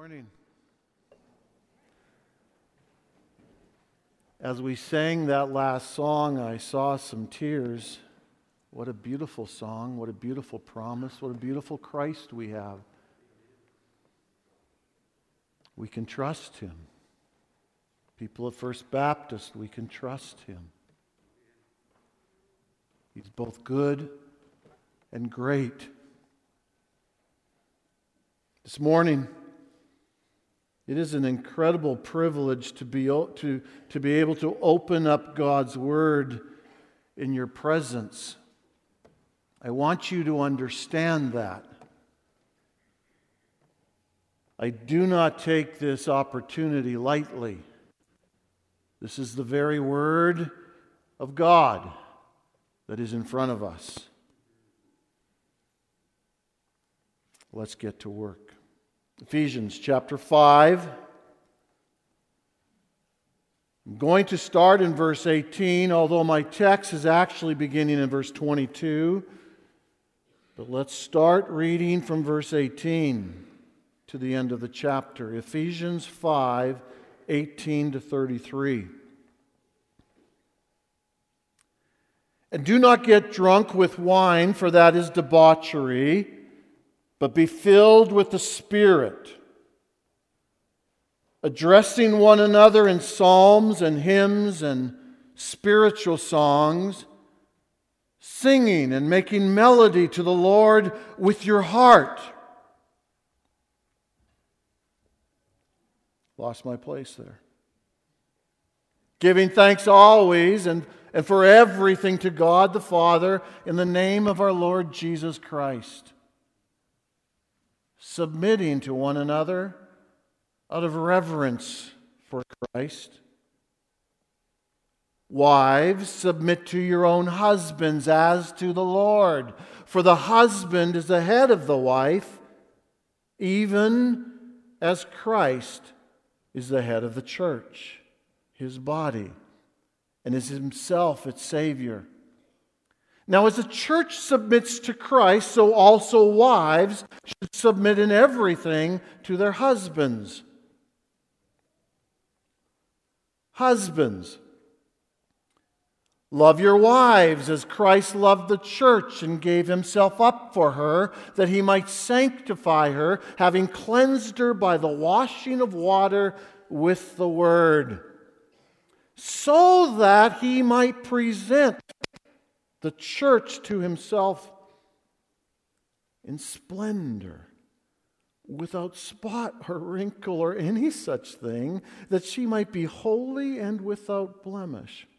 Morning. As we sang that last song, I saw some tears. What a beautiful song, what a beautiful promise, what a beautiful Christ we have. We can trust Him. People of First Baptist, we can trust Him. He's both good and great. This morning, it is an incredible privilege to be able to open up God's Word in your presence. I want you to understand that. I do not take this opportunity lightly. This is the very Word of God that is in front of us. Let's get to work. Ephesians chapter 5. I'm going to start in verse 18, although my text is actually beginning in verse 22. But let's start reading from verse 18 to the end of the chapter. Ephesians 5, 18 to 33. And do not get drunk with wine, for that is debauchery, but be filled with the Spirit, addressing one another in psalms and hymns and spiritual songs, singing and making melody to the Lord with your heart. Lost my place there. Giving thanks always and for everything to God the Father in the name of our Lord Jesus Christ. Submitting to one another out of reverence for Christ. Wives, submit to your own husbands as to the Lord. For the husband is the head of the wife, even as Christ is the head of the church, His body, and is Himself its Savior. Now, as the church submits to Christ, so also wives should submit in everything to their husbands. Husbands, love your wives as Christ loved the church and gave Himself up for her, that He might sanctify her, having cleansed her by the washing of water with the Word, so that He might present the church to Himself in splendor, without spot or wrinkle or any such thing, that she might be holy and without blemish.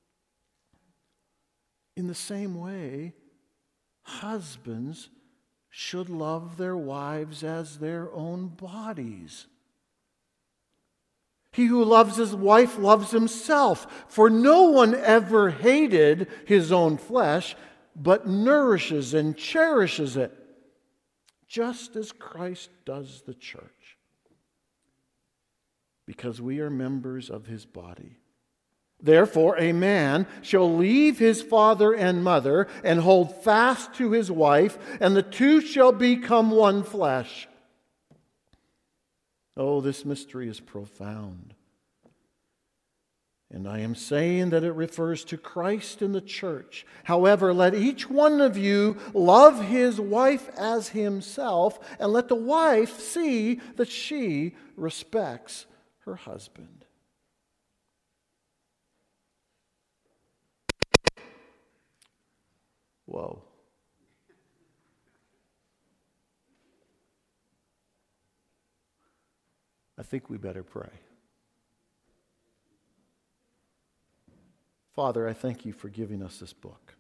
In the same way, husbands should love their wives as their own bodies. He who loves his wife loves himself, for no one ever hated his own flesh, but nourishes and cherishes it, just as Christ does the church, because we are members of His body. Therefore, a man shall leave his father and mother and hold fast to his wife, and the two shall become one flesh. Oh, this mystery is profound. And I am saying that it refers to Christ and the church. However, let each one of you love his wife as himself, and let the wife see that she respects her husband. Whoa. I think we better pray. Father, I thank You for giving us this book.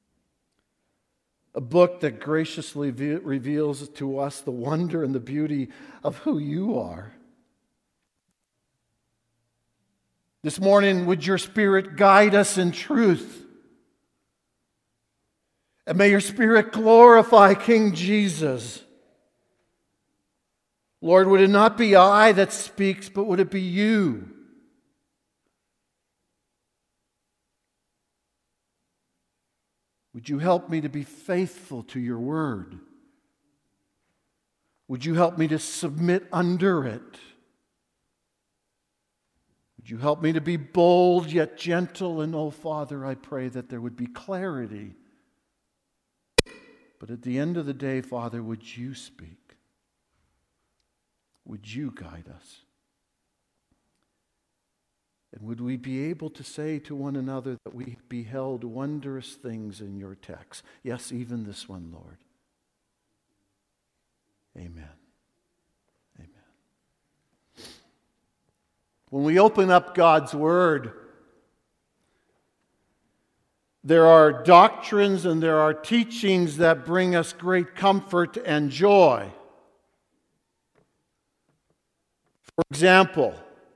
A book that graciously reveals to us the wonder and the beauty of who You are. This morning, would Your Spirit guide us in truth? And may Your Spirit glorify King Jesus. Lord, would it not be I that speaks, but would it be You? Would You help me to be faithful to Your word? Would you help me to submit under it? Would you help me to be bold yet gentle? And oh, Father, I pray that there would be clarity. But at the end of the day, Father, would you speak? Would you guide us? And would we be able to say to one another that we beheld wondrous things in your text? Yes, even this one, Lord. Amen. Amen. When we open up God's Word, there are doctrines and there are teachings that bring us great comfort and joy. For example,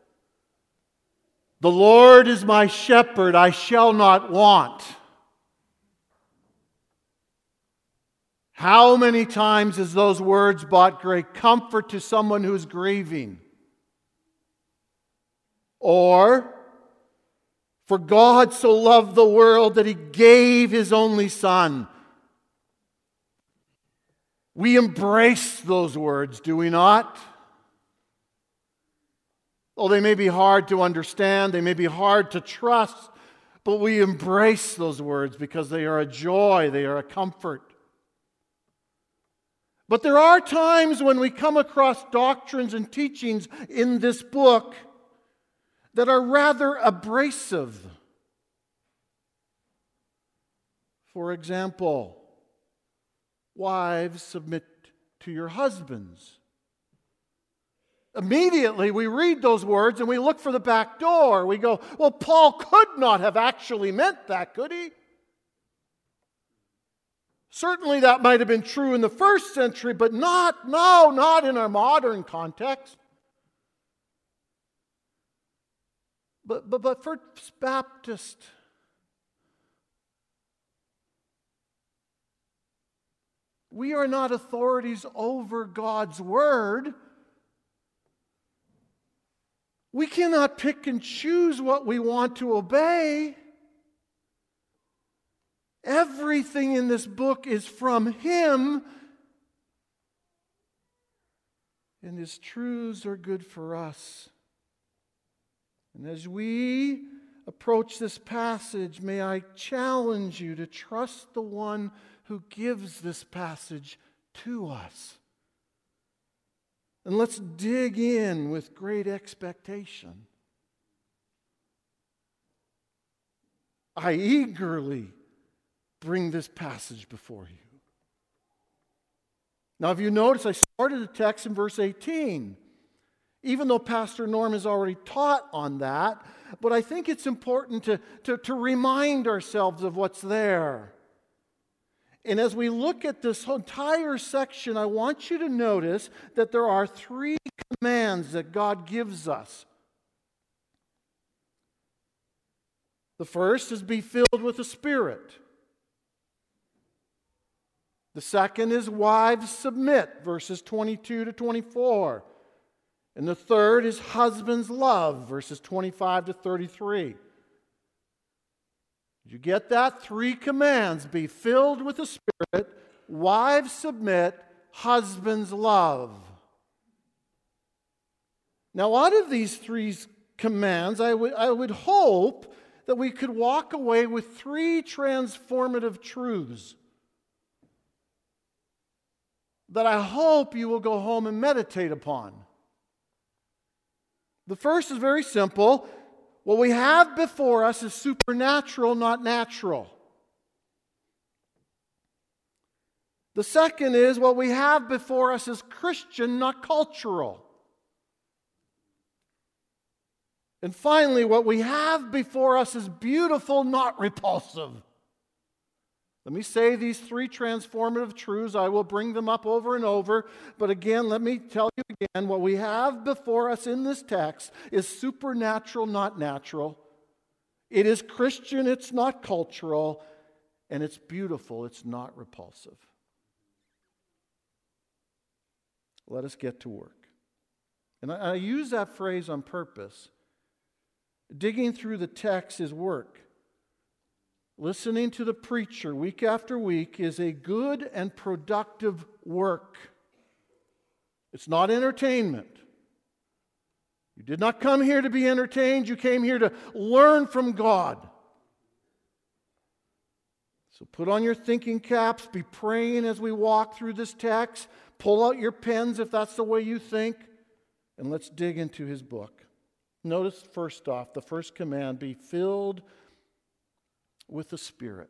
the Lord is my shepherd, I shall not want. How many times has those words brought great comfort to someone who's grieving? Or, for God so loved the world that He gave His only Son. We embrace those words, do we not? Oh, they may be hard to understand, they may be hard to trust, but we embrace those words because they are a joy, they are a comfort. But there are times when we come across doctrines and teachings in this book that are rather abrasive. For example, wives, submit to your husbands. Immediately we read those words and we look for the back door. We go, well, Paul could not have actually meant that, could he? Certainly that might have been true in the first century, but not in our modern context. But First Baptist, we are not authorities over God's Word. We cannot pick and choose what we want to obey. Everything in this book is from Him, and His truths are good for us. And as we approach this passage, may I challenge you to trust the one who gives this passage to us. And let's dig in with great expectation. I eagerly bring this passage before you. Now, if you notice, I started the text in verse 18. Even though Pastor Norm has already taught on that, but I think it's important to remind ourselves of what's there. And as we look at this entire section, I want you to notice that there are 3 commands that God gives us. The first is be filled with the Spirit. The second is wives submit, verses 22 to 24. And the third is husbands love, verses 25 to 33. Did you get that? 3 commands. Be filled with the Spirit, wives submit, husbands love. Now, out of these 3 commands, I would hope that we could walk away with 3 transformative truths that I hope you will go home and meditate upon. The first is very simple. What we have before us is supernatural, not natural. The second is what we have before us is Christian, not cultural. And finally, what we have before us is beautiful, not repulsive. Let me say these 3 transformative truths. I will bring them up over and over. But again, let me tell you again, what we have before us in this text is supernatural, not natural. It is Christian, it's not cultural. And it's beautiful, it's not repulsive. Let us get to work. And I use that phrase on purpose. Digging through the text is work. Listening to the preacher week after week is a good and productive work. It's not entertainment. You did not come here to be entertained. You came here to learn from God. So put on your thinking caps. Be praying as we walk through this text. Pull out your pens if that's the way you think. And let's dig into his book. Notice first off, the first command, be filled with the Spirit.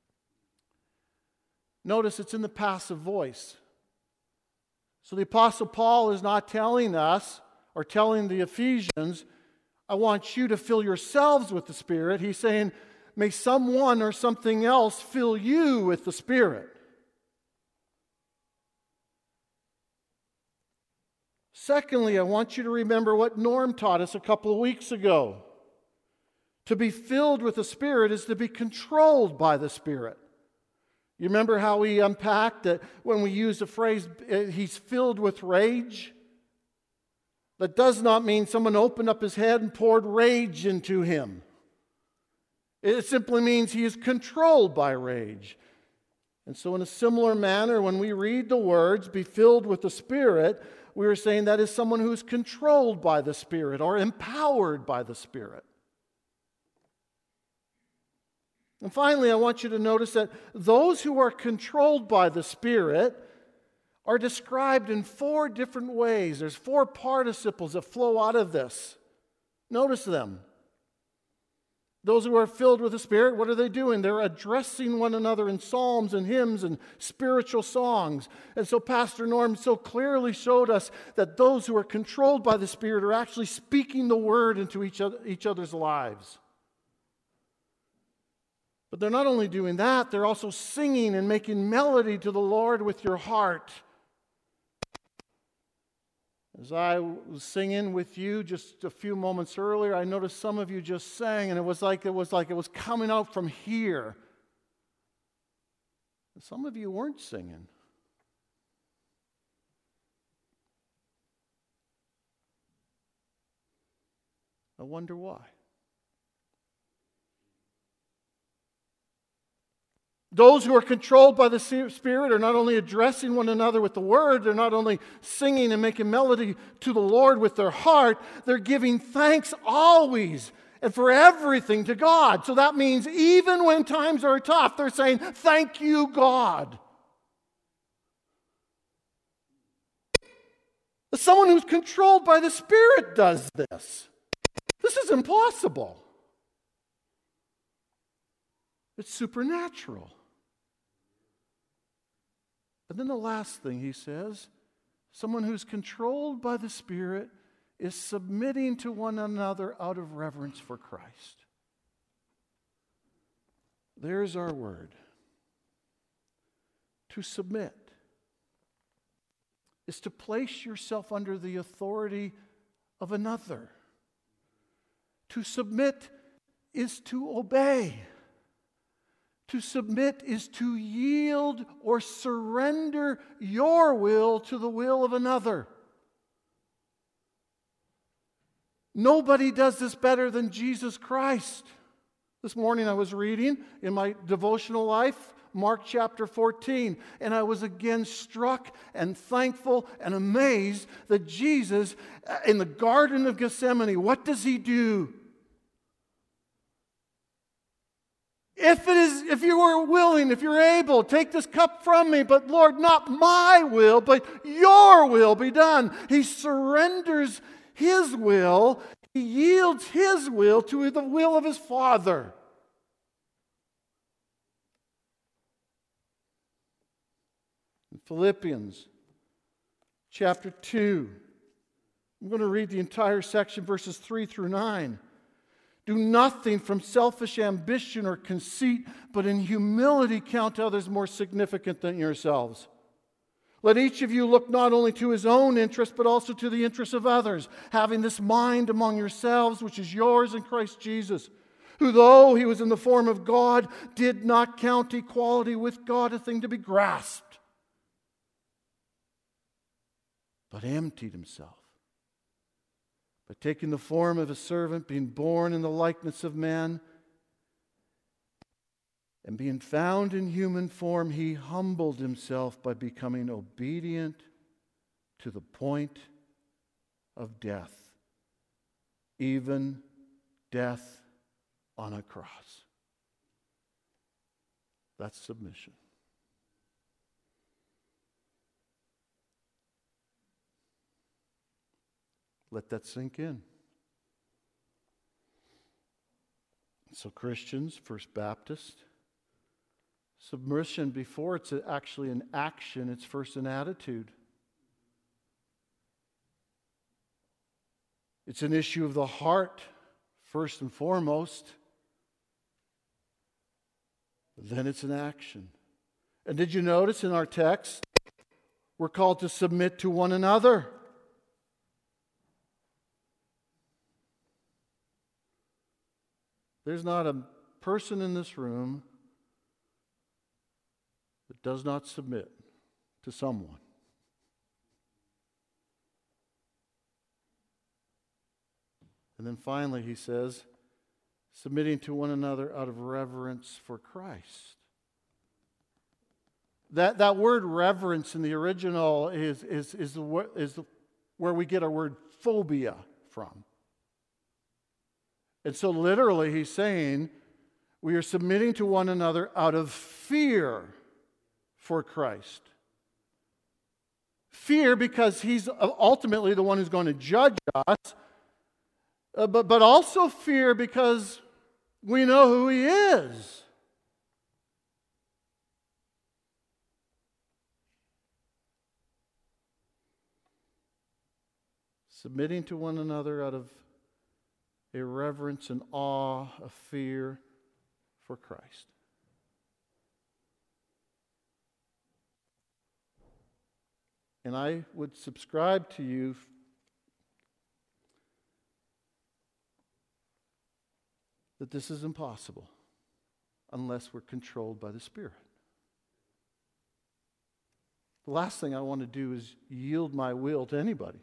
Notice it's in the passive voice. So the Apostle Paul is not telling us or telling the Ephesians, I want you to fill yourselves with the Spirit. He's saying, may someone or something else fill you with the Spirit. Secondly, I want you to remember what Norm taught us a couple of weeks ago. To be filled with the Spirit is to be controlled by the Spirit. You remember how we unpacked that when we use the phrase, he's filled with rage? That does not mean someone opened up his head and poured rage into him. It simply means he is controlled by rage. And so in a similar manner, when we read the words, be filled with the Spirit, we are saying that is someone who is controlled by the Spirit or empowered by the Spirit. And finally, I want you to notice that those who are controlled by the Spirit are described in 4 different ways. There's 4 participles that flow out of this. Notice them. Those who are filled with the Spirit, what are they doing? They're addressing one another in psalms and hymns and spiritual songs. And so Pastor Norm so clearly showed us that those who are controlled by the Spirit are actually speaking the word into each other's lives. But they're not only doing that, they're also singing and making melody to the Lord with your heart. As I was singing with you just a few moments earlier, I noticed some of you just sang, and it was like it was coming out from here. And some of you weren't singing. I wonder why. Those who are controlled by the Spirit are not only addressing one another with the Word, they're not only singing and making melody to the Lord with their heart, they're giving thanks always and for everything to God. So that means even when times are tough, they're saying, thank you, God. Someone who's controlled by the Spirit does this. This is impossible. It's supernatural. And then the last thing he says, someone who's controlled by the Spirit is submitting to one another out of reverence for Christ. There's our word. To submit is to place yourself under the authority of another. To submit is to obey. To submit is to yield or surrender your will to the will of another. Nobody does this better than Jesus Christ. This morning I was reading in my devotional life, Mark chapter 14, and I was again struck and thankful and amazed that Jesus, in the Garden of Gethsemane, what does he do? If you are willing, if you're able, take this cup from me, but Lord, not my will, but your will be done. He surrenders his will. He yields his will to the will of his Father. In Philippians chapter 2, I'm going to read the entire section, verses 3 through 9. Do nothing from selfish ambition or conceit, but in humility count others more significant than yourselves. Let each of you look not only to his own interest, but also to the interests of others, having this mind among yourselves, which is yours in Christ Jesus, who though he was in the form of God, did not count equality with God a thing to be grasped, but emptied himself. By taking the form of a servant, being born in the likeness of man, and being found in human form, he humbled himself by becoming obedient to the point of death, even death on a cross. That's submission. Let that sink in. So Christians, First Baptist, submission, before it's actually an action, it's first an attitude. It's an issue of the heart, first and foremost. Then it's an action. And did you notice in our text, we're called to submit to one another. There's not a person in this room that does not submit to someone. And then finally he says, submitting to one another out of reverence for Christ. That word reverence in the original is where we get our word phobia from. And so literally he's saying we are submitting to one another out of fear for Christ. Fear because he's ultimately the one who's going to judge us, but also fear because we know who he is. Submitting to one another out of a reverence and awe, a fear for Christ. And I would subscribe to you that this is impossible unless we're controlled by the Spirit. The last thing I want to do is yield my will to anybody.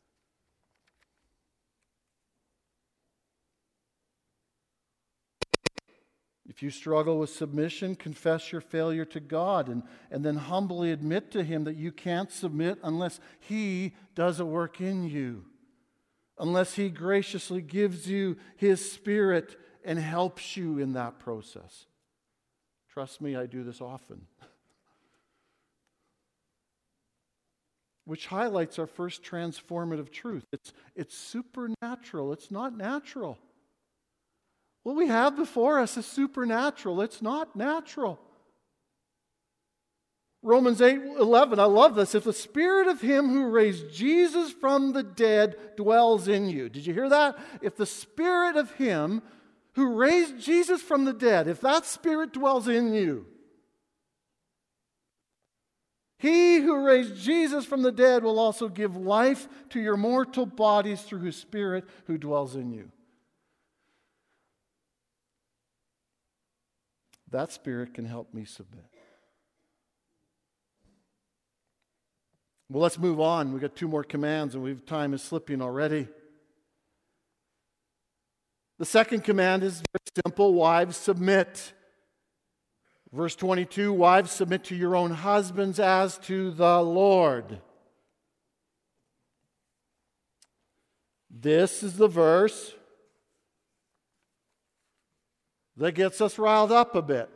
If you struggle with submission, confess your failure to God and then humbly admit to Him that you can't submit unless He does a work in you, unless He graciously gives you His Spirit and helps you in that process. Trust me, I do this often. Which highlights our first transformative truth. It's supernatural. It's not natural. What we have before us is supernatural. It's not natural. Romans 8:11, I love this. If the Spirit of Him who raised Jesus from the dead dwells in you. Did you hear that? If the Spirit of Him who raised Jesus from the dead, if that Spirit dwells in you, He who raised Jesus from the dead will also give life to your mortal bodies through His Spirit who dwells in you. That Spirit can help me submit. Well, let's move on. We've got 2 more commands and time is slipping already. The second command is very simple. Wives, submit. Verse 22, wives, submit to your own husbands as to the Lord. This is the verse that gets us riled up a bit.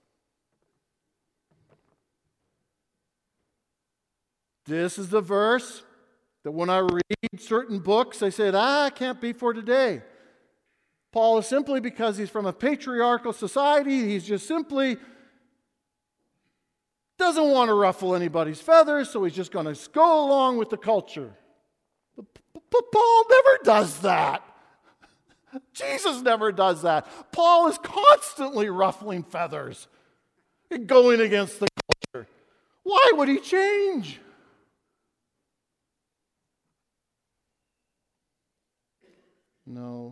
This is the verse that when I read certain books, I say, it can't be for today. Paul is simply because he's from a patriarchal society, he's just simply doesn't want to ruffle anybody's feathers, so he's just going to go along with the culture. But Paul never does that. Jesus never does that. Paul is constantly ruffling feathers and going against the culture. Why would he change? No.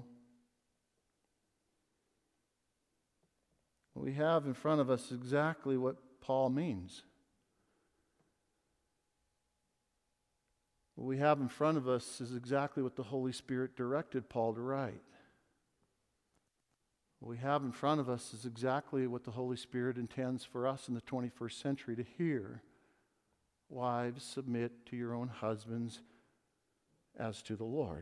What we have in front of us is exactly what Paul means. What we have in front of us is exactly what the Holy Spirit directed Paul to write. What we have in front of us is exactly what the Holy Spirit intends for us in the 21st century to hear Wives, submit to your own husbands as to the Lord.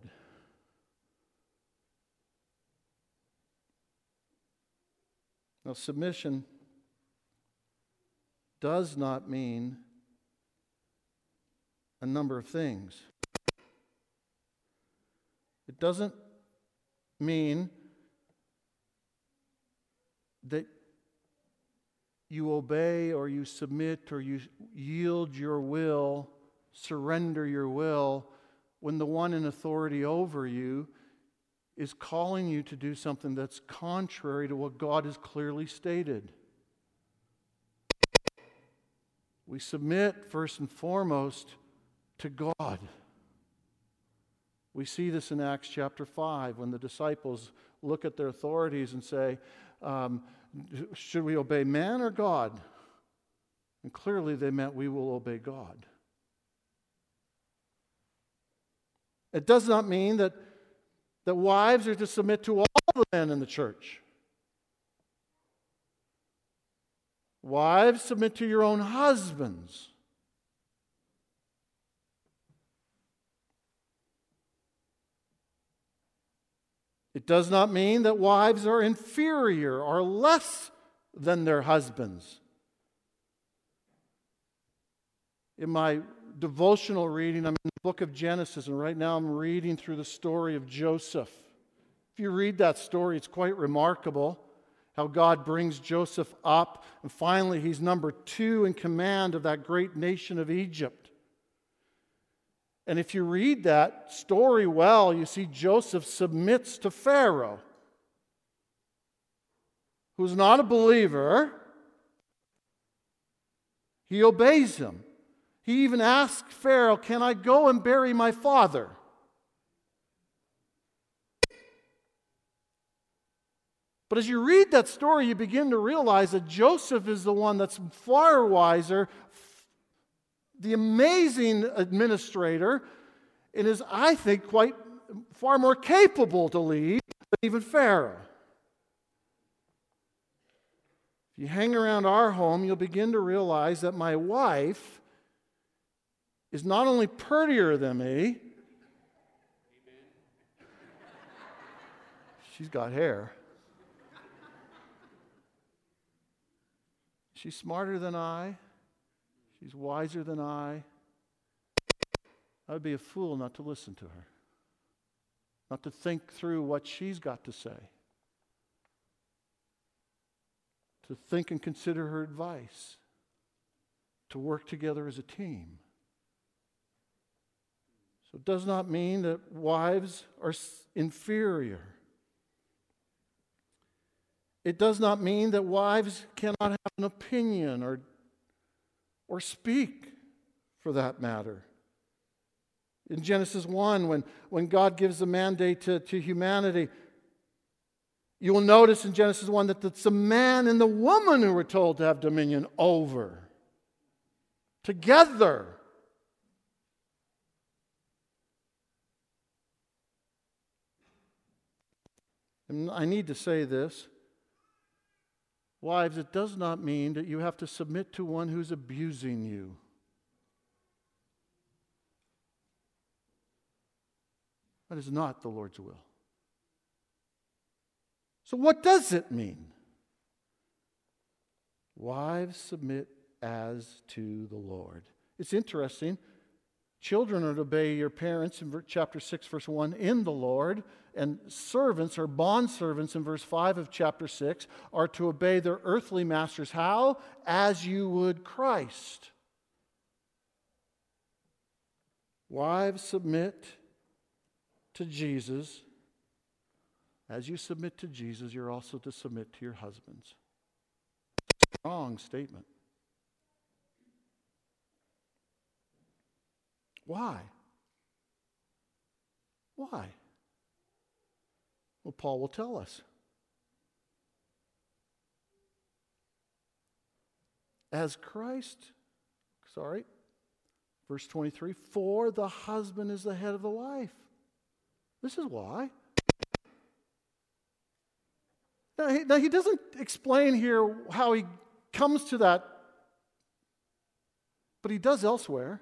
Now, submission does not mean a number of things. It doesn't mean that you obey or you submit or you yield your will, surrender your will, when the one in authority over you is calling you to do something that's contrary to what God has clearly stated. We submit first and foremost to God. We see this in Acts chapter 5 when the disciples look at their authorities and say, should we obey man or God? And clearly they meant we will obey God. It does not mean that wives are to submit to all the men in the church. Wives, submit to your own husbands. It does not mean that wives are inferior or less than their husbands. In my devotional reading, I'm in the book of Genesis, and right now I'm reading through the story of Joseph. If you read that story, it's quite remarkable how God brings Joseph up, and finally he's number 2 in command of that great nation of Egypt. And if you read that story well, you see Joseph submits to Pharaoh, who's not a believer. He obeys him. He even asks Pharaoh, "Can I go and bury my father?" But as you read that story, you begin to realize that Joseph is the one that's far wiser, the amazing administrator, and is, I think, quite far more capable to lead than even Pharaoh. If you hang around our home, you'll begin to realize that my wife is not only prettier than me, she's got hair. She's smarter than I. She's wiser than I. I would be a fool not to listen to her, not to think through what she's got to say, to think and consider her advice, to work together as a team. So it does not mean that wives are inferior. It does not mean that wives cannot have an opinion or speak, for that matter. In Genesis 1, when God gives the mandate to humanity, you will notice in Genesis 1 that it's the man and the woman who were told to have dominion over. Together. And I need to say this. Wives, it does not mean that you have to submit to one who's abusing you. That is not the Lord's will. So what does it mean? Wives, submit as to the Lord. It's interesting. Children are to obey your parents in chapter 6, verse 1, in the Lord. And servants or bondservants in verse 5 of chapter 6 are to obey their earthly masters. How? As you would Christ. Wives, submit to Jesus. As you submit to Jesus, you're also to submit to your husbands. Strong statement. Why? Why? Well, Paul will tell us. As Christ, verse 23, for the husband is the head of the wife. This is why. Now he doesn't explain here how he comes to that But he does elsewhere.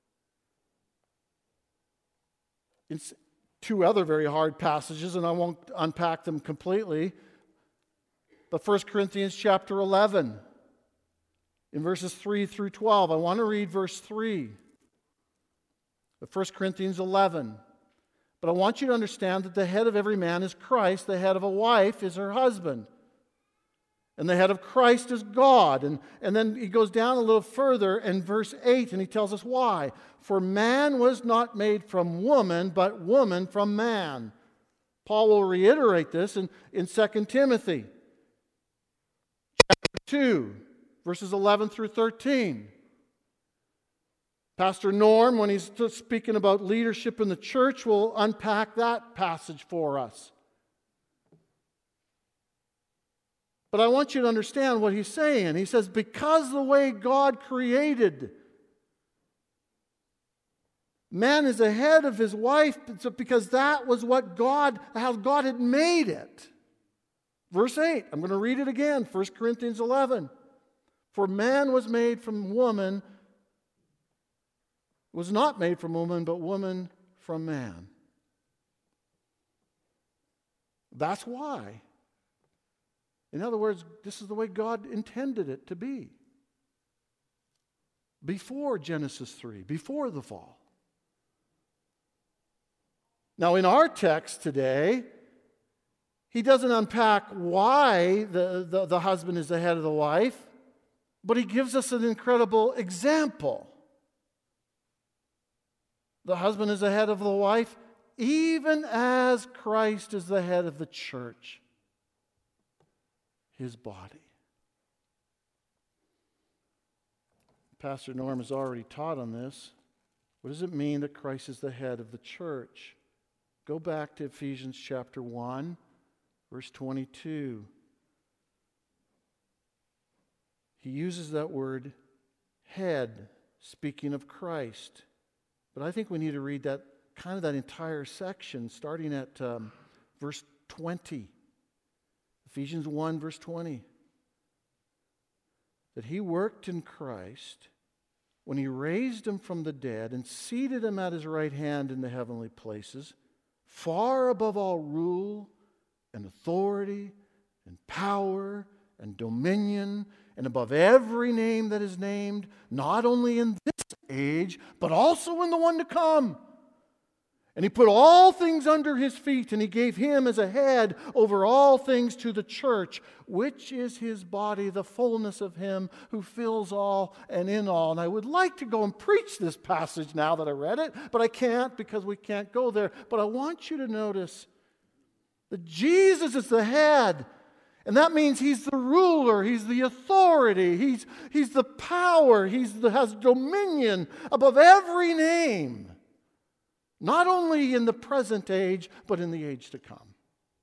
In two other very hard passages, and I won't unpack them completely. But 1 Corinthians chapter 11, in verses 3 through 12. I want to read verse 3 of 1 Corinthians 11. But I want you to understand that the head of every man is Christ, the head of a wife is her husband, and the head of Christ is God. And then he goes down a little further in verse 8, and he tells us why. For man was not made from woman, but woman from man. Paul will reiterate this in 2 Timothy chapter 2, verses 11 through 13. Pastor Norm, when he's speaking about leadership in the church, will unpack that passage for us. But I want you to understand what he's saying. He says, because the way God created man is the head of his wife, because that was what how God had made it. Verse 8, I'm going to read it again, 1 Corinthians 11. For man was made from woman, was not made from woman, but woman from man. That's why. In other words, this is the way God intended it to be. Before Genesis 3, before the fall. Now, in our text today, he doesn't unpack why the husband is the head of the wife, but he gives us an incredible example. The husband is the head of the wife, even as Christ is the head of the church, his body. Pastor Norm has already taught on this. What does it mean that Christ is the head of the church? Go back to Ephesians chapter 1, verse 22. He uses that word head, speaking of Christ. But I think we need to read that entire section, starting at verse 20. Ephesians 1, verse 20. That he worked in Christ when he raised him from the dead and seated him at his right hand in the heavenly places, far above all rule and authority and power and dominion, and above every name that is named, not only in this age, but also in the one to come. And he put all things under his feet, and he gave him as a head over all things to the church, which is his body, the fullness of him who fills all and in all. And I would like to go and preach this passage now that I read it, but I can't because we can't go there. But I want you to notice that Jesus is the head. And that means he's the ruler, he's the authority, he's the power, has dominion above every name. Not only in the present age, but in the age to come.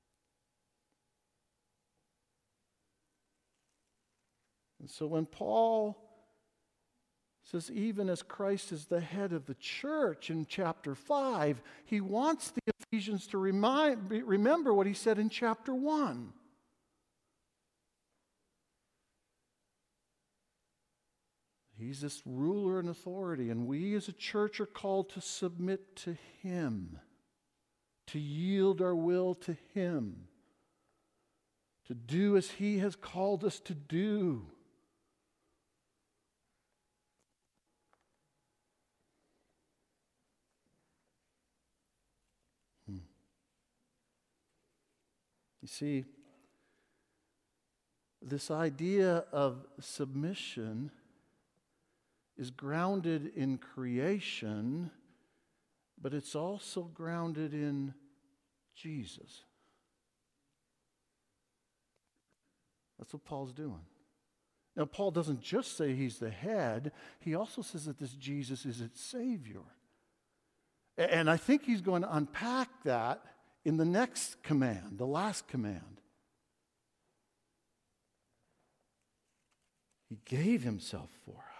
And so when Paul says, even as Christ is the head of the church in chapter 5, he wants the Ephesians to remember what he said in chapter 1. He's this ruler and authority, and we as a church are called to submit to him, to yield our will to him, to do as he has called us to do. You see, this idea of submission is grounded in creation, but it's also grounded in Jesus. That's what Paul's doing. Now, Paul doesn't just say he's the head, he also says that this Jesus is its Savior. And I think he's going to unpack that in the next command, the last command. He gave himself for us.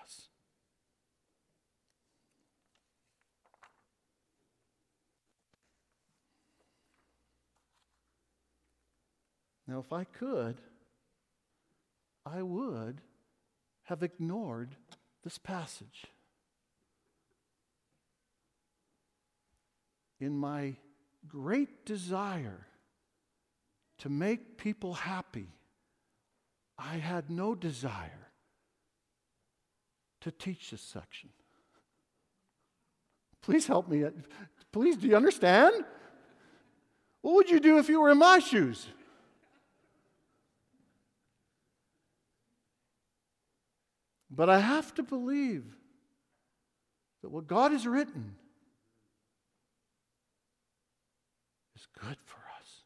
Now, if I could, I would have ignored this passage. in my great desire to make people happy, I had no desire to teach this section. Please help me. Please, do you understand? What would you do if you were in my shoes? But I have to believe that what God has written is good for us.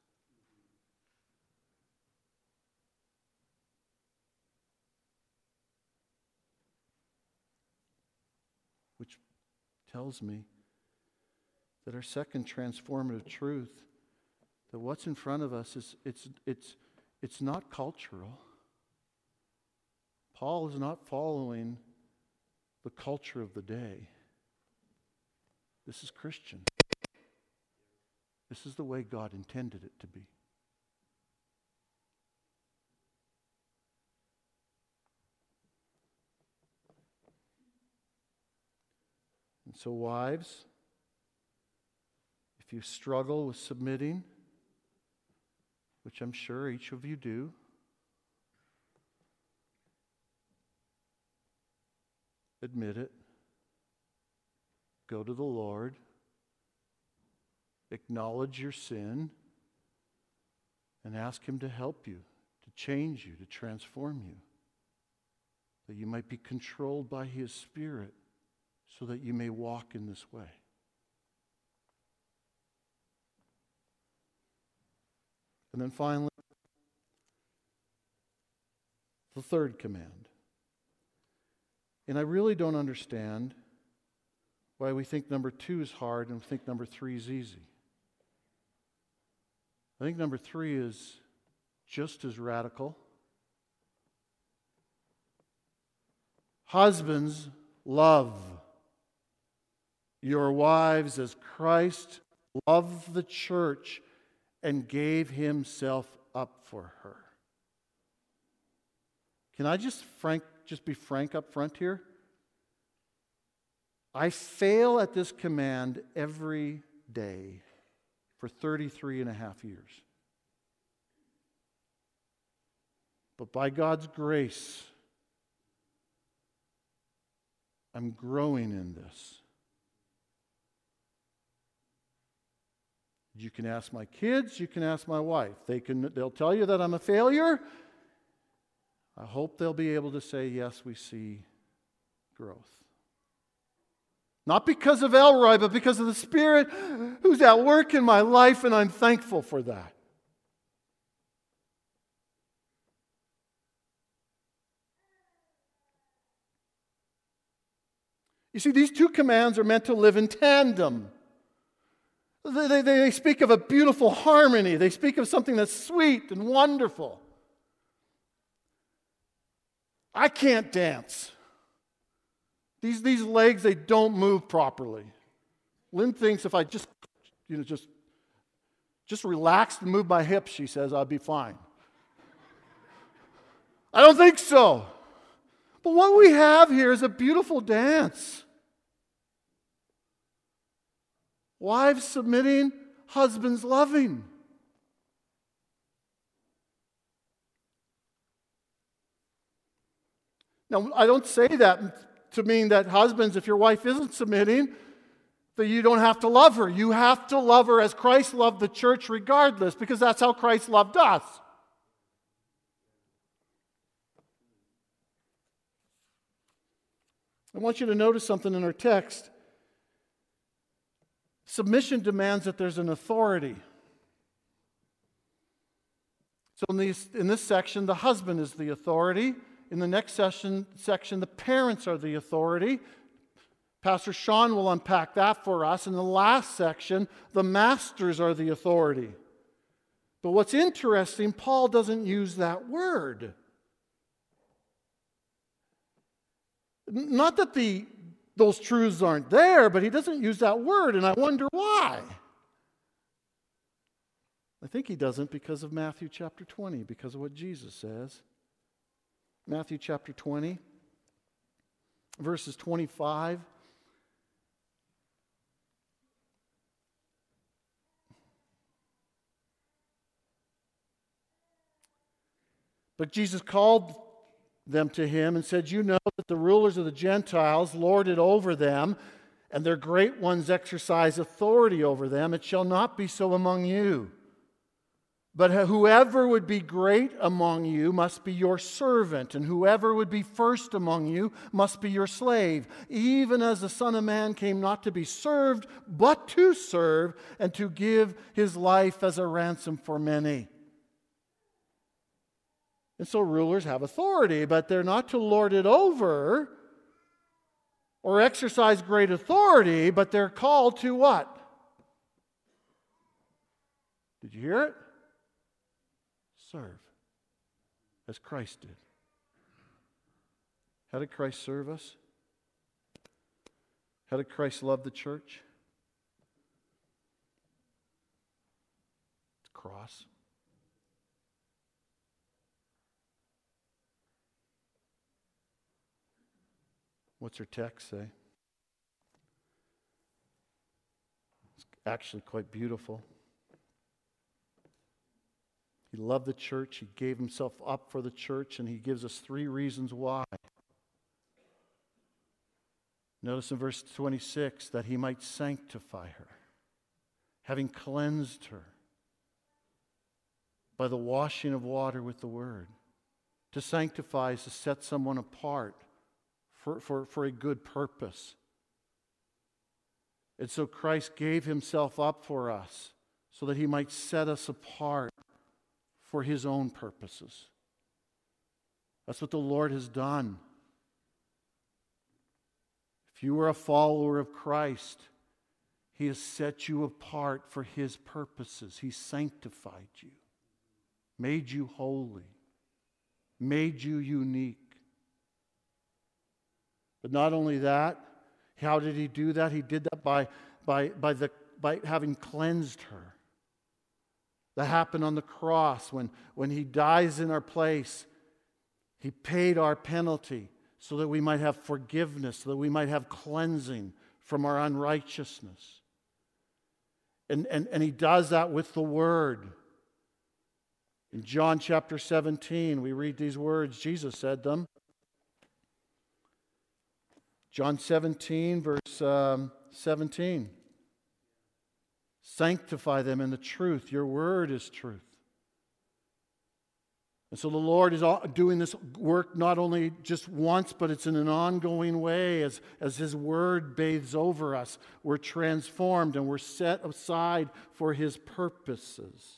Which tells me that our second transformative truth, that what's in front of us is it's not cultural. Paul is not following the culture of the day. This is Christian. This is the way God intended it to be. And so, wives, if you struggle with submitting, which I'm sure each of you do, admit it. Go to the Lord. Acknowledge your sin. And ask Him to help you, to change you, to transform you. That you might be controlled by His Spirit so that you may walk in this way. And then finally, the third command. And I really don't understand why we think number 2 is hard and we think number 3 is easy. I think number 3 is just as radical. Husbands, love your wives as Christ loved the church and gave Himself up for her. Can I just be frank up front here? I fail at this command every day for 33 and a half years. But by God's grace, I'm growing in this. You can ask my kids, you can ask my wife. They'll tell you that I'm a failure. I hope they'll be able to say, yes, we see growth. Not because of Elroy, but because of the Spirit who's at work in my life, and I'm thankful for that. You see, these two commands are meant to live in tandem. They speak of a beautiful harmony. They speak of something that's sweet and wonderful. I can't dance. These legs, they don't move properly. Lynn thinks if I just relaxed and moved my hips, she says, I'll be fine. I don't think so. But what we have here is a beautiful dance. Wives submitting, husbands loving. Now, I don't say that to mean that husbands, if your wife isn't submitting, that you don't have to love her. You have to love her as Christ loved the church regardless, because that's how Christ loved us. I want you to notice something in our text. Submission demands that there's an authority. So in this section, the husband is the authority. In the next section, the parents are the authority. Pastor Sean will unpack that for us. In the last section, the masters are the authority. But what's interesting, Paul doesn't use that word. Not that those truths aren't there, but he doesn't use that word, and I wonder why. I think he doesn't because of Matthew chapter 20, because of what Jesus says. Matthew chapter 20, verses 25. But Jesus called them to him and said, "You know that the rulers of the Gentiles lord it over them, and their great ones exercise authority over them. It shall not be so among you. But whoever would be great among you must be your servant, and whoever would be first among you must be your slave, even as the Son of Man came not to be served, but to serve, and to give his life as a ransom for many." And so rulers have authority, but they're not to lord it over or exercise great authority, but they're called to what? Did you hear it? Serve, as Christ did. How did Christ serve us? How did Christ love the church? The cross. What's her text say? It's actually quite beautiful. He loved the church. He gave himself up for the church, and he gives us 3 reasons why. Notice in verse 26 that he might sanctify her, having cleansed her by the washing of water with the word. To sanctify is to set someone apart for a good purpose. And so Christ gave himself up for us so that he might set us apart for his own purposes. That's what the Lord has done. If you are a follower of Christ, he has set you apart for his purposes. He sanctified you, made you holy, made you unique. But not only that, how did he do that? He did that by having cleansed her. That happened on the cross when he dies in our place. He paid our penalty so that we might have forgiveness, so that we might have cleansing from our unrighteousness. And he does that with the word. In John chapter 17, we read these words. Jesus said them. John 17, verse 17. Sanctify them in the truth. Your word is truth. And so the Lord is doing this work not only just once, but it's in an ongoing way as his word bathes over us. We're transformed and we're set aside for his purposes.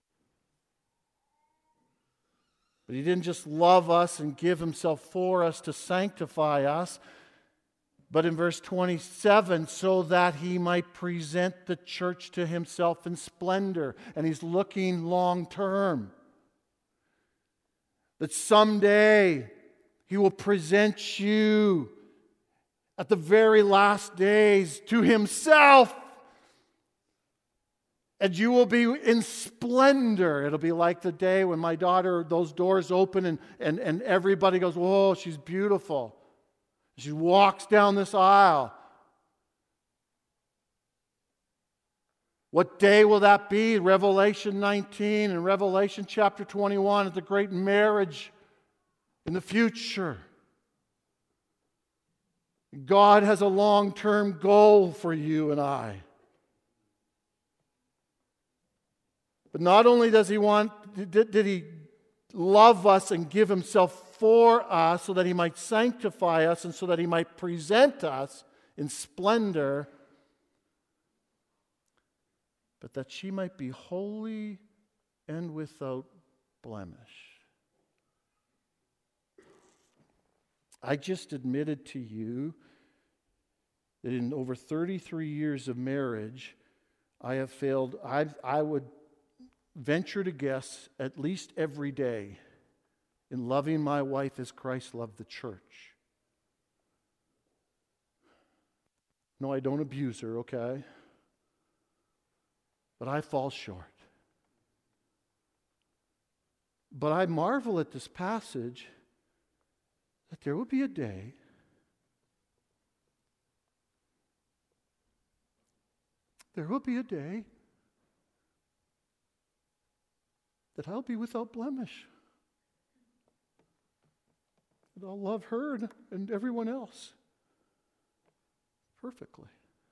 But he didn't just love us and give himself for us to sanctify us, but in verse 27, so that he might present the church to himself in splendor. And he's looking long term. That someday he will present you at the very last days to himself. And you will be in splendor. It'll be like the day when my daughter, those doors open and everybody goes, "Whoa, she's beautiful." She walks down this aisle. What day will that be? Revelation 19 and Revelation chapter 21 at the great marriage in the future. God has a long-term goal for you and I. But not only does he did he love us and give himself for us so that he might sanctify us and so that he might present us in splendor, but that she might be holy and without blemish. I just admitted to you that in over 33 years of marriage, I have failed, I would venture to guess, at least every day, in loving my wife as Christ loved the church. No, I don't abuse her, okay? But I fall short. But I marvel at this passage that there will be a day that I'll be without blemish. But I'll love her and everyone else perfectly.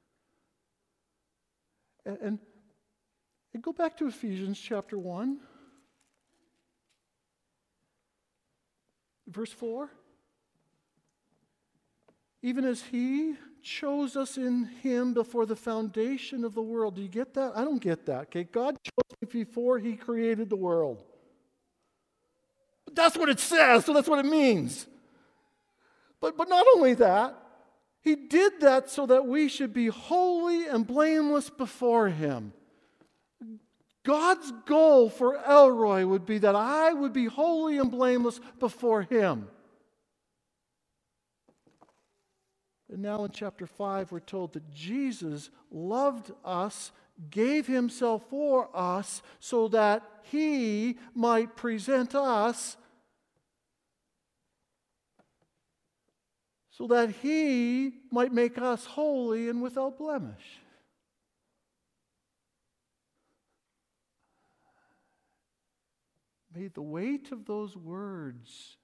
And go back to Ephesians chapter 1, verse 4. Even as He chose us in Him before the foundation of the world. Do you get that? I don't get that. Okay, God chose me before He created the world. But that's what it says, so that's what it means. But not only that, He did that so that we should be holy and blameless before Him. God's goal for Elroy would be that I would be holy and blameless before Him. And now in chapter 5, we're told that Jesus loved us, gave Himself for us, so that He might present us, so that He might make us holy and without blemish. May the weight of those words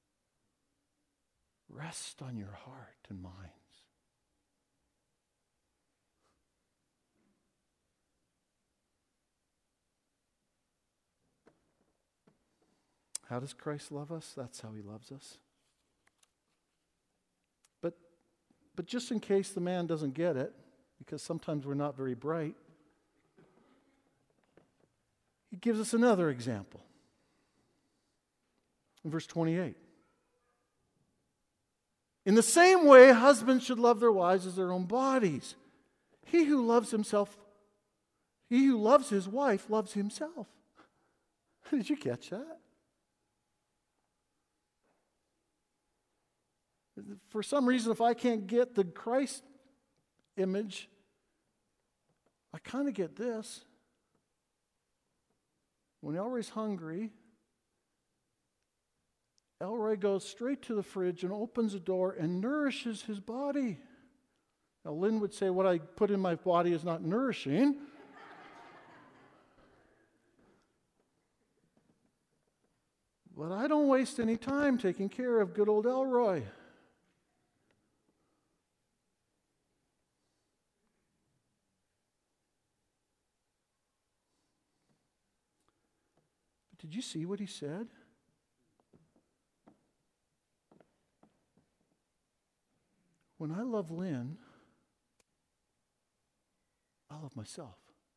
rest on your heart and minds. How does Christ love us? That's how He loves us. But just in case the man doesn't get it, because sometimes we're not very bright, He gives us another example. In verse 28. In the same way, husbands should love their wives as their own bodies. He who loves his wife loves himself. Did you catch that? For some reason, if I can't get the Christ image, I kind of get this. When Elroy's hungry, Elroy goes straight to the fridge and opens the door and nourishes his body. Now, Lynn would say, what I put in my body is not nourishing. But I don't waste any time taking care of good old Elroy. But did you see what he said? When I love Lynn, I love myself.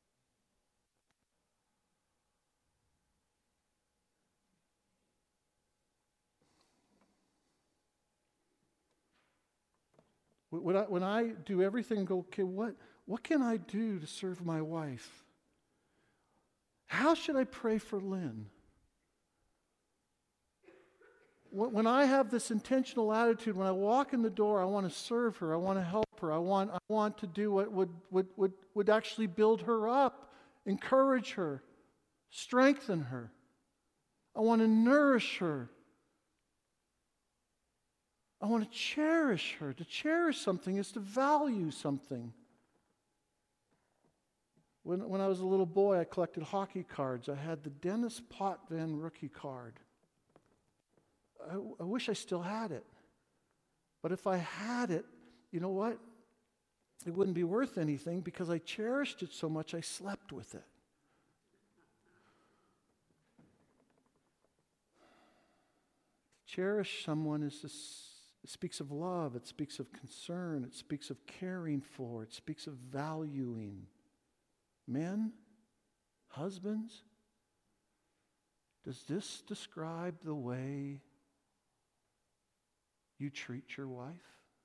When I do everything and go, okay, what can I do to serve my wife? How should I pray for Lynn? When I have this intentional attitude, when I walk in the door, I want to serve her, I want to help her, I want to do what would actually build her up, encourage her, strengthen her. I want to nourish her. I want to cherish her. To cherish something is to value something. When I was a little boy, I collected hockey cards. I had the Dennis Potvin rookie card. I wish I still had it. But if I had it, you know what? It wouldn't be worth anything because I cherished it so much I slept with it. To cherish someone it speaks of love, it speaks of concern, it speaks of caring for, it speaks of valuing. Men, husbands, does this describe the way you treat your wife?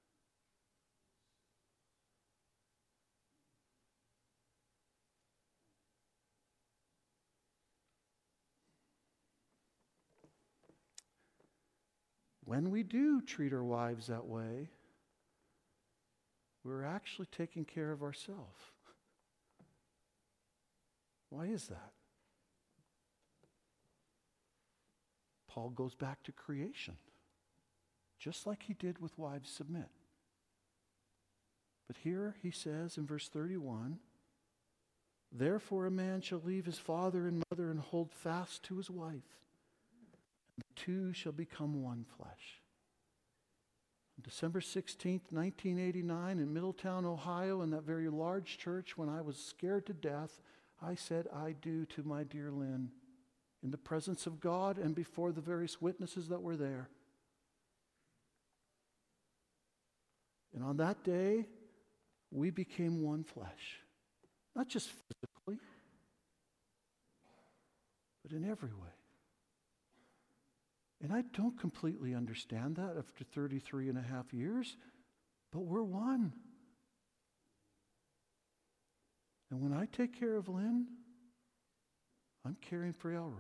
When we do treat our wives that way, we're actually taking care of ourselves. Why is that? Paul goes back to creation. Just like he did with wives submit. But here he says in verse 31, therefore a man shall leave his father and mother and hold fast to his wife, and the two shall become one flesh. December 16th, 1989, in Middletown, Ohio, in that very large church, when I was scared to death, I said, I do to my dear Lynn, in the presence of God and before the various witnesses that were there. And on that day, we became one flesh. Not just physically, but in every way. And I don't completely understand that after 33 and a half years, but we're one. And when I take care of Lynn, I'm caring for Elroy.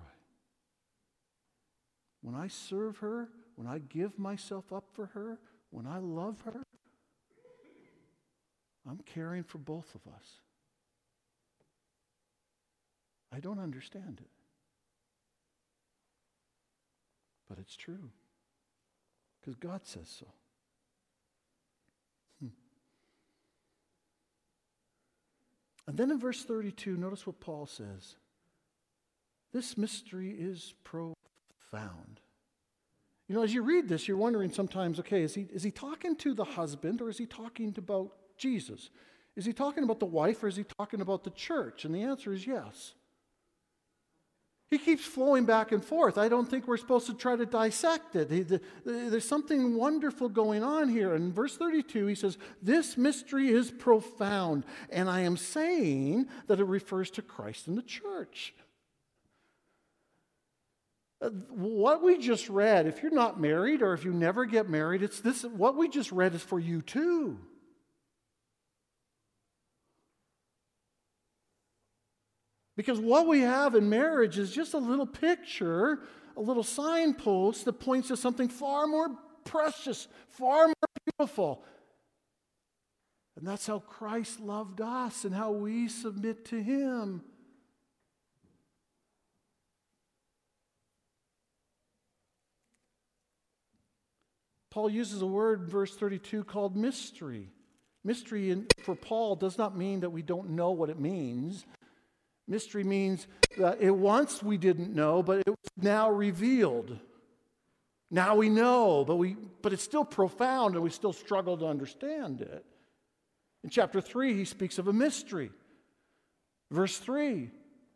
When I serve her, when I give myself up for her, when I love her, I'm caring for both of us. I don't understand it. But it's true. Because God says so. And then in verse 32, notice what Paul says. This mystery is profound. You know, as you read this, you're wondering sometimes, okay, is he talking to the husband or is he talking about Jesus? Is he talking about the wife or is he talking about the church? And the answer is yes. He keeps flowing back and forth. I don't think we're supposed to try to dissect it. There's something wonderful going on here. In verse 32, he says, this mystery is profound. And I am saying that it refers to Christ and the church. What we just read, if you're not married or if you never get married, it's this. What we just read is for you too. Because what we have in marriage is just a little picture, a little signpost that points to something far more precious, far more beautiful. And that's how Christ loved us and how we submit to Him. Paul uses a word in verse 32 called mystery. Mystery for Paul does not mean that we don't know what it means. Mystery means that it once we didn't know, but it was now revealed. Now we know, but it's still profound and we still struggle to understand it. In chapter 3, he speaks of a mystery. Verse 3.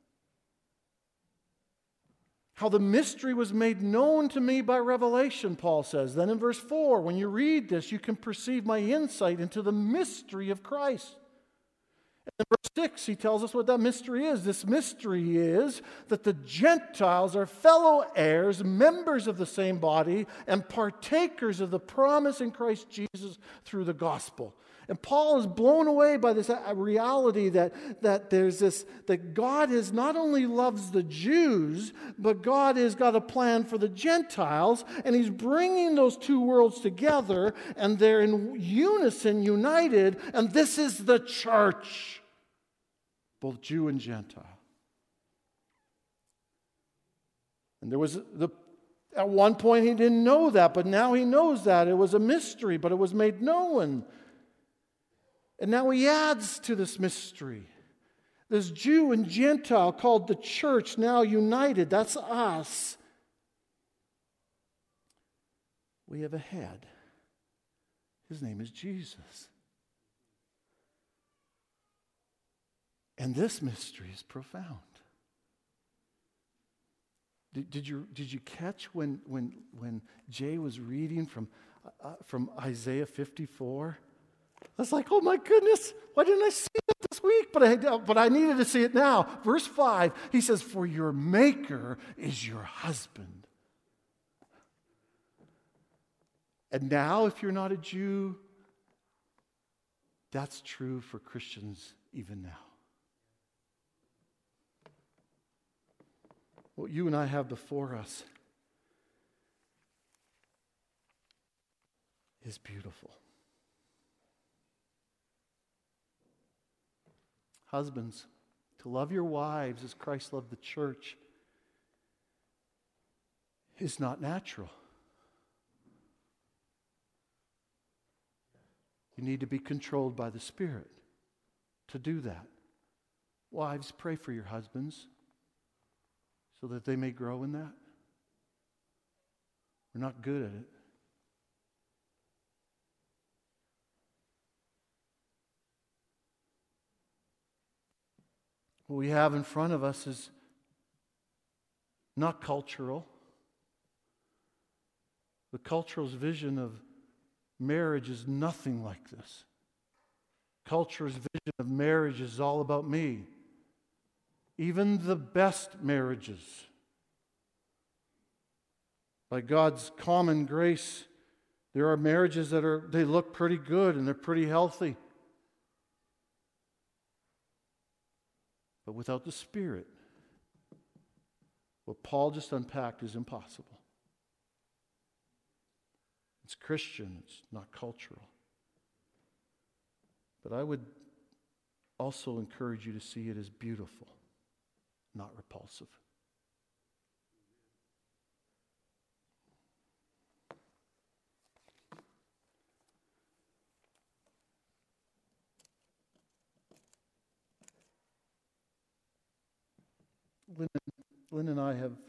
How the mystery was made known to me by revelation, Paul says. Then in verse 4, when you read this, you can perceive my insight into the mystery of Christ. And in verse 6, he tells us what that mystery is. This mystery is that the Gentiles are fellow heirs, members of the same body, and partakers of the promise in Christ Jesus through the gospel. And Paul is blown away by this reality that there's this, that God is not only loves the Jews, but God has got a plan for the Gentiles, and He's bringing those two worlds together, and they're in unison, united, and this is the church, both Jew and Gentile. And there was at one point he didn't know that, but now he knows that. It was a mystery, but it was made known. And now he adds to this mystery. This Jew and Gentile called the church, now united. That's us. We have a head. His name is Jesus. And this mystery is profound. Did you catch when Jay was reading from Isaiah 54? I was like, oh my goodness, why didn't I see it this week? But I needed to see it now. Verse 5, he says, for your maker is your husband. And now, if you're not a Jew, that's true for Christians even now. What you and I have before us is beautiful. Husbands, to love your wives as Christ loved the church is not natural. You need to be controlled by the Spirit to do that. Wives, pray for your husbands so that they may grow in that. We're not good at it. What we have in front of us is not cultural. The culture's vision of marriage is nothing like this. Culture's vision of marriage is all about me. Even the best marriages, by God's common grace, there are marriages they look pretty good and they're pretty healthy. But without the Spirit, what Paul just unpacked is impossible. It's Christian, it's not cultural. But I would also encourage you to see it as beautiful, not repulsive. Lynn and I have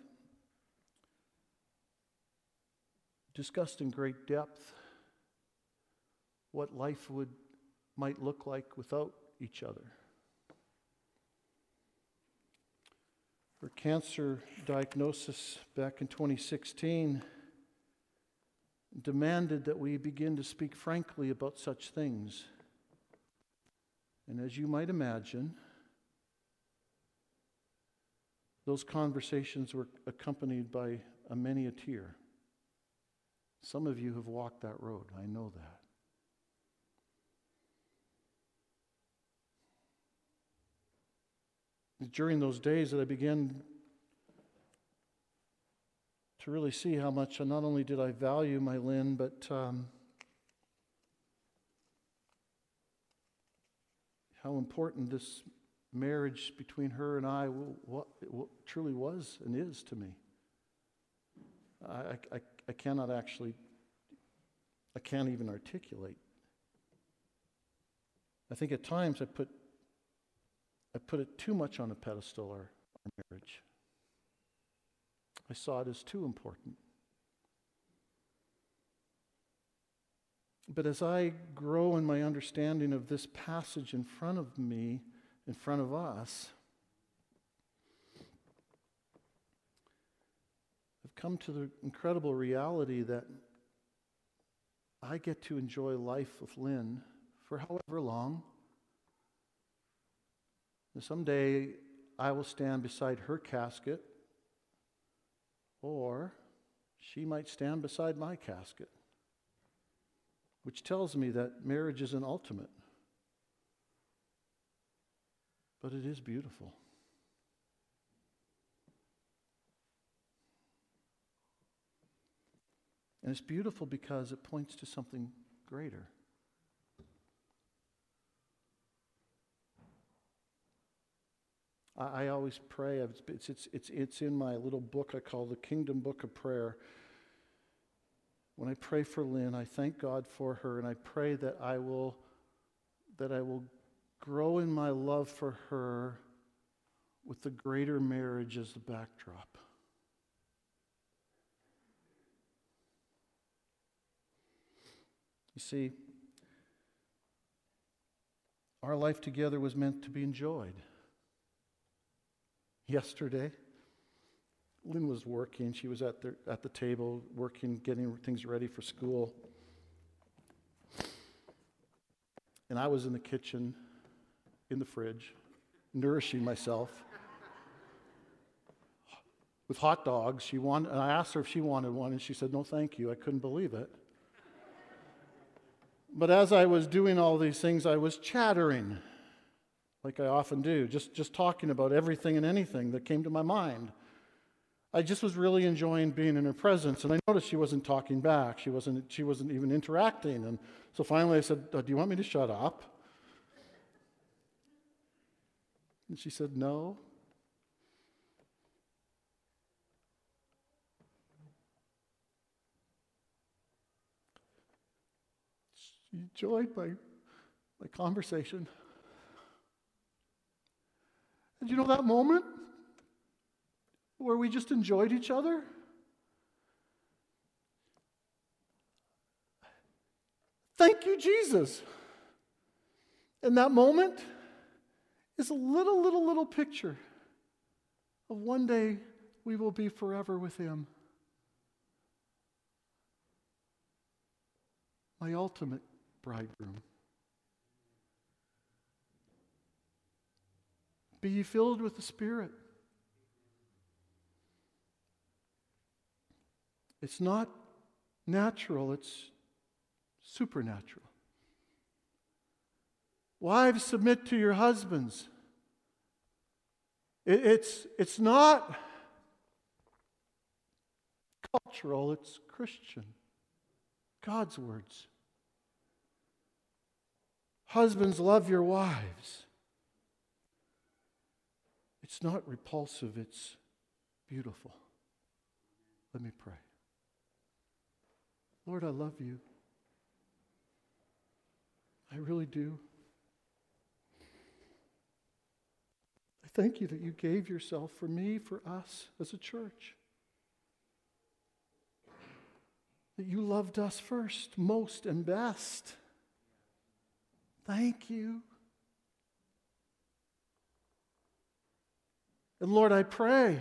discussed in great depth what life might look like without each other. Her cancer diagnosis back in 2016 demanded that we begin to speak frankly about such things. And as you might imagine, those conversations were accompanied by many a tear. Some of you have walked that road, I know that. During those days that I began to really see how much, not only did I value my Lynn, but how important this marriage between her and I truly was and is to me. I can't even articulate. I think at times I put it too much on a pedestal, our marriage. I saw it as too important. But as I grow in my understanding of this passage in front of me, in front of us, I've come to the incredible reality that I get to enjoy life with Lynn for however long. And someday I will stand beside her casket, or she might stand beside my casket, which tells me that marriage isn't ultimate. But it is beautiful. And it's beautiful because it points to something greater. I always pray. It's in my little book I call the Kingdom Book of Prayer. When I pray for Lynn, I thank God for her, and I pray that I will grow in my love for her with the greater marriage as the backdrop. You see, our life together was meant to be enjoyed. Yesterday, Lynn was working. She was at the table working, getting things ready for school. And I was in the kitchen, in the fridge, nourishing myself with hot dogs. And I asked her if she wanted one, and she said, "No, thank you." I couldn't believe it. But as I was doing all these things, I was chattering, like I often do, just talking about everything and anything that came to my mind. I just was really enjoying being in her presence, and I noticed she wasn't talking back. She wasn't even interacting. And so finally I said, "Do you want me to shut up?" And she said, "No." She enjoyed my conversation. And you know that moment where we just enjoyed each other? Thank you, Jesus. In that moment, is a little picture of one day we will be forever with Him. My ultimate bridegroom. Be ye filled with the Spirit. It's not natural, it's supernatural. Wives, submit to your husbands. It's not cultural, it's Christian. God's words. Husbands, love your wives. It's not repulsive, it's beautiful. Let me pray. Lord, I love you. I really do. I thank you that you gave yourself for me, for us as a church. That you loved us first, most, and best. Thank you. And Lord, I pray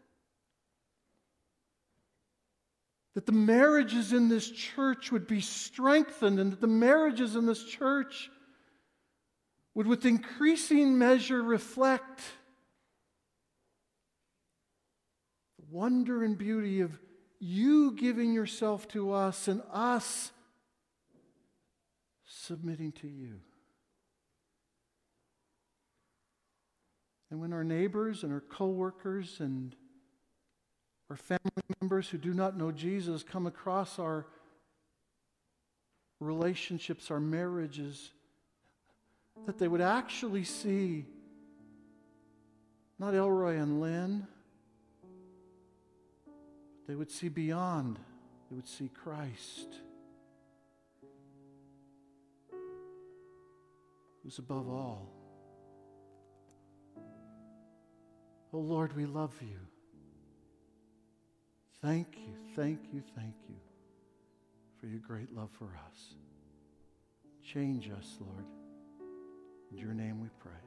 that the marriages in this church would be strengthened, and that the marriages in this church would with increasing measure reflect the wonder and beauty of you giving yourself to us and us submitting to you. And when our neighbors and our co-workers and our family members who do not know Jesus come across our relationships, our marriages, that they would actually see not Elroy and Lynn, they would see beyond. They would see Christ, who's above all. Oh Lord, we love you. Thank you, thank you, thank you for your great love for us. Change us, Lord. In your name we pray.